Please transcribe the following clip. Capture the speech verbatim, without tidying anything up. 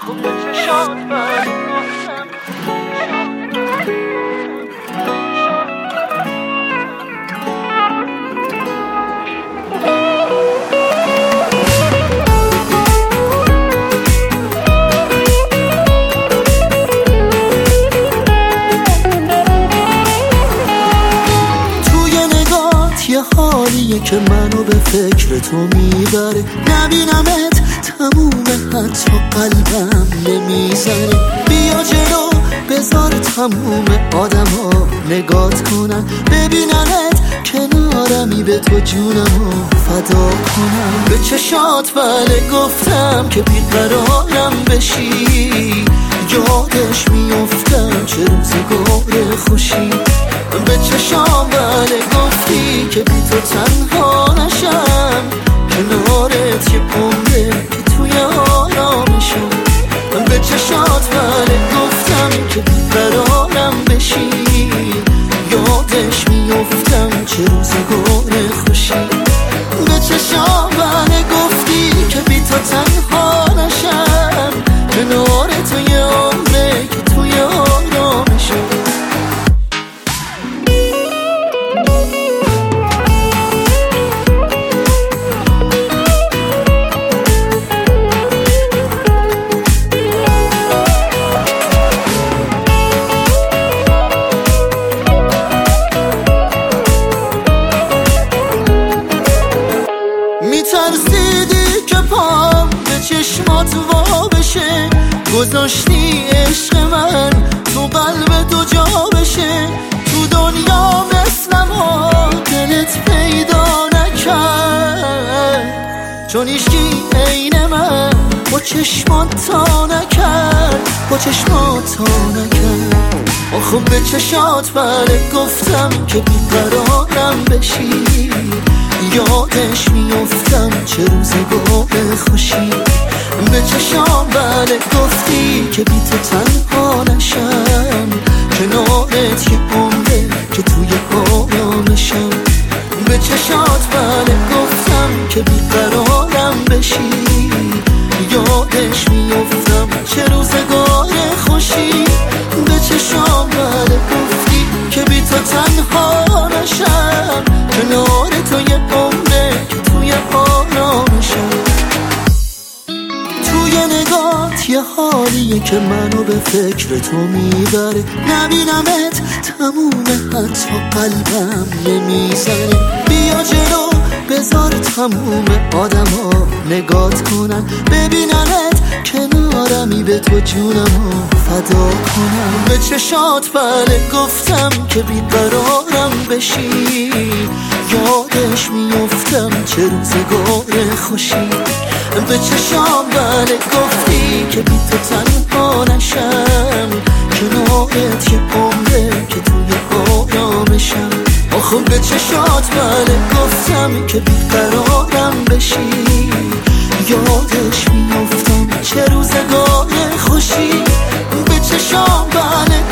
خوب به چشات بله گفتم حالیه که منو به فکر تو میبره، نبینمت تموم حتی قلبم نمیزنه. بیا جلو بذار تموم آدم ها نگات کنن، ببیننت کنارمی به تو جونمو فدا کنم. به چشات بله گفتم که بیقرارم بشی، یادش میافتم چه روزگار خوشی. به چشام بله گفتی که بی تو تنها نشم، کنارت یه عمره که توی آرامشم. به چشات بله گفتم که بیقرارم بشی، یادش میافتم چه روزگار خوشی. به چشام بله گفتی که بی تو تنها نشم، کنارت یه عمره که توی آرامشم. میترسیدی که پام به چشمات وا بشه، گذاشتی عشق من تو قلب تو جا بشه. تو دنیا مثلم و دلت پیدا نکرد، چون ایشکی عین من با چشمات تا نکرد، با چشمات تا نکرد. آخه به چشات بله گفتم که بیقرارم بشی، یادش میافتم چه روزگار خوشی. به چشام بله گفتی که بی تو تنها نشم، کنارت یه عمره که توی آرامشم. به چشات بله گفتم که بیقرارم بشی، یادش میافتم چه روزگار خوشی. به چشام بله گفتی که بی تو تنها نشم، کنار تو یه عمره که توی آرامشم. توی نگات یه حالیه که منو به فکر تو میبره، نبینمت تموم حتی قلبم نمیزنه. بیا جلو بذار تموم آدم ها نگات کنن، ببیننت کنارمی به تو جونمو فدا کنم. به چشات بله گفتم که بیقرارم بشی، یادش میافتم چه روزگار خوشی. به چشام بله گفتی که بی تو تنها نشم، کنارت یه عمره که توی آرامشم. آخه به چشات بله گفتم که بیقرارم بشی، یادش میافتم چه روزگار خوشی. به چشام بله